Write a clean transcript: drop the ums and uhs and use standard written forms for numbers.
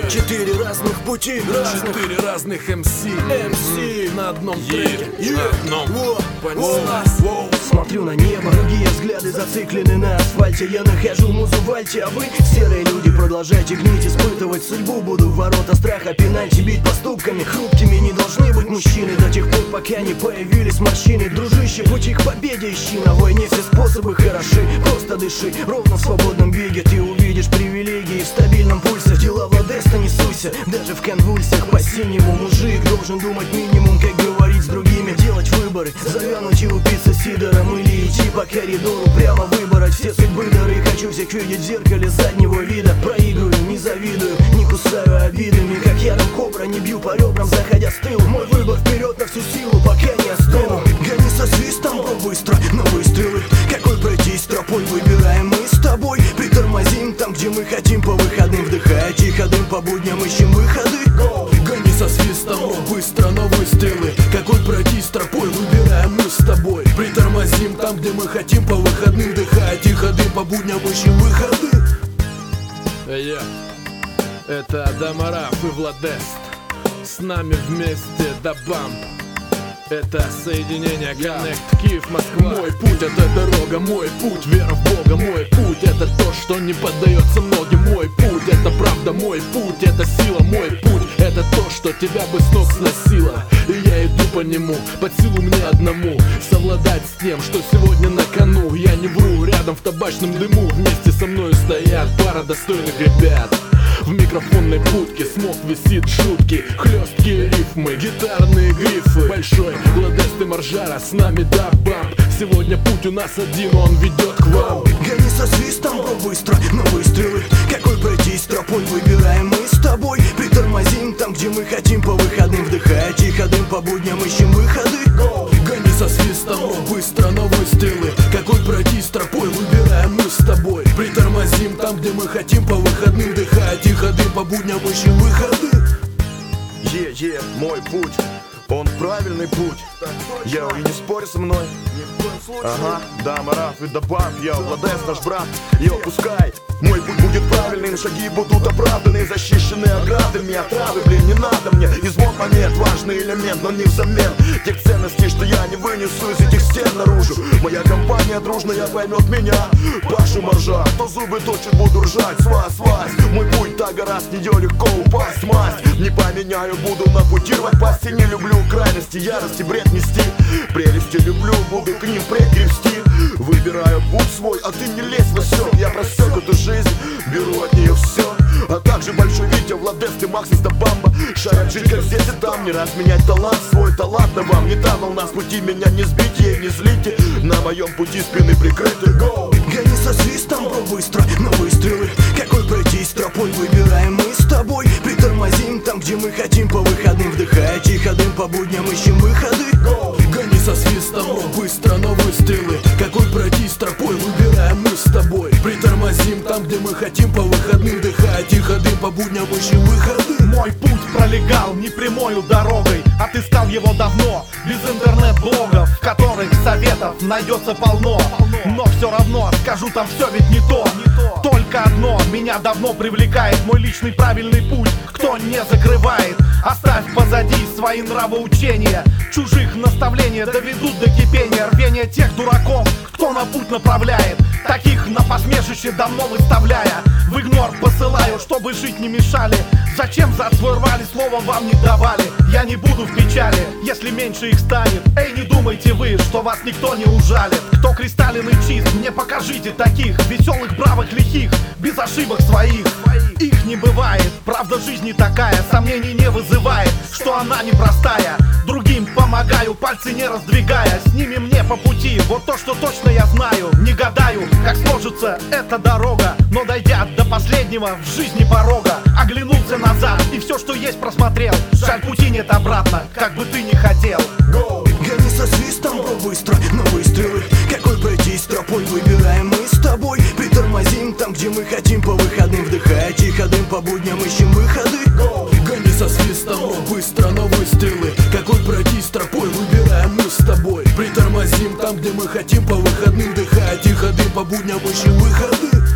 Четыре разных пути, Четыре разных МС на одном треке. на одном. Понеслась. Смотрю на небо, другие взгляды зациклены на асфальте. Я нахожу музу в альте, а вы, серые люди, продолжайте гнить, испытывать судьбу. Буду в ворота страха пенальти бить поступками. Хрупкими не должны быть мужчины до тех пор, пока не появились морщины. Дружище, пути к победе ищи. На войне все способы хороши, просто дыши. Ровно в свободном беге ты увидишь привилегии. В стабильном пульсе дела в Одесса не суйся. Даже в конвульсиях по-синему мужик должен думать минимум, как говорить с другими. Делать выборы, завянуть и упиться сидором. Или идти по коридору, прямо выбороть все судьбы дары. Хочу всех видеть в зеркале заднего вида. Проигрываю, не завидую, не кусаю обидами. Как ярым кобра, не бью по ребрам, заходя с тылу. Мой выбор вперед на всю силу, пока не остыну. Гони со свистом, но быстро на выстрелы. Какой пройтись тропой выбираем мы с тобой. Притормозим там, где мы хотим по выходным. Вдыхая тихо дым, по будням ищем выходы. Гони со свистом, но быстро на выстрелы. Какой пройтись тропой выбираем мы с тобой. Притормозим там, где мы хотим по выходным. Вдыхая тихо дым, по будням ищем выходы. Это Адам Араф и Владест. С нами вместе до бам. Это соединение Connect, Киев, Москва. Мой путь — это дорога, мой путь — вера в Бога. Мой путь — это то, что не поддается многим. Мой путь — это правда, мой путь — это сила. Мой путь — это то, что тебя бы с ног сносило. И я иду по нему, под силу мне одному совладать с тем, что сегодня на кону. Я не вру, рядом в табачном дыму вместе со мной стоят пара достойных ребят. В микрофонной будке смог висит шутки, хлесткие рифмы, гитарные грифы. Большой Владест и Маржара, с нами да бамп. Сегодня путь у нас один, он ведет к вам. Гони со свистом, но быстро на выстрелы. Какой пройтись тропой выбираем мы с тобой. Притормозим там, где мы хотим по выходным. Вдыхая тихо дым, по будням ищем выходы. Гони со свистом, но быстро на выстрелы. Какой пройтись тропой выбираем мы с тобой. Притормозим там, где мы хотим по выходным. Вдыхая тихо дым, по будням ищем выходы. Мой путь, он правильный путь. Я и не спорь со мной. Ага, да, Мараф и да бамп. Я Владест, наш брат. Пускай мой путь будет правильным, шаги будут оправданы, защищены оградами. Отравы, не надо мне. Извод монет, важный элемент, но не взамен тех ценностей, что я не вынесу из этих стен наружу. Моя компания дружная поймет меня. Пашу Маржа, то зубы точит, буду ржать. Свась, мой путь та гора, с нее легко упасть. Масть не поменяю, буду на пути рвать пасти. Не люблю крайности, ярости, бред нести. Прелести люблю, буду к ним пригрести. Выбираю путь свой, а ты не лезь во все. Я просек эту жизнь, беру от нее все. А также Большой Витя, Владест и Макс из Бамба. Шарят жить как здесь и там, не разменять талант. Свой талант на вам, не та волна с пути. Меня не сбейте, не злите. На моем пути спины прикрыты. Гони со свистом, но быстро на выстрелы. Какой пройтись тропой выбираем мы с тобой. Притормозим там, где мы хотим по выходным. Вдыхая тихо дым, по будням ищем выходы. Гони со свистом, но быстро на выстрелы. Какой пройтись тропой выбираем мы с тобой. Притормозим там, где мы хотим по выходным. Вдыхая тихо дым, по будням ищем выходы. Мой путь пролегал непрямою дорогой. Отыскал его давно, без интернет-блогов, в которых советов найдется полно. Но все равно скажу, там все ведь не то. Только одно меня давно привлекает: мой личный правильный путь, кто не закрывает. Оставь позади свои нравоучения, чужих наставления доведут до кипения. Рвение тех дураков, кто на путь направляет, таких на посмешище давно выставляя. В игнор посылаю, чтобы жить не мешали. Зачем за свой рвали, слова вам не давали. Я не буду в печали, если меньше их станет. Эй, не думайте вы, что вас никто не ужалит. Кто кристаллин и чист, мне покажите таких. Веселых, бравых, лихих, без ошибок своих. Их не бывает, правда жизни такая. Сомнений не вызывает, что она непростая. Другим помогаю, пальцы не раздвигая. С ними мне по пути, вот то, что точно я знаю. Не гадаю, как сложится эта дорога, но дойдя до последнего в жизни порога, оглянулся назад и все, что есть, просмотрел. Жаль, пути нет обратно, как бы ты ни хотел. Гони со свистом, но быстро на выстрелы. Какой пройтись тропой выбираем мы с тобой. Притормозим там, где мы хотим по выходным. Вдыхая тихо дым, по будням ищем выходы. Гони со свистом, но быстро на выстрелы. Какой пройтись тропой выбираем мы с тобой. Притормозим там, где мы хотим по выходным. Вдыхая тихо дым, по будням ищем выходы.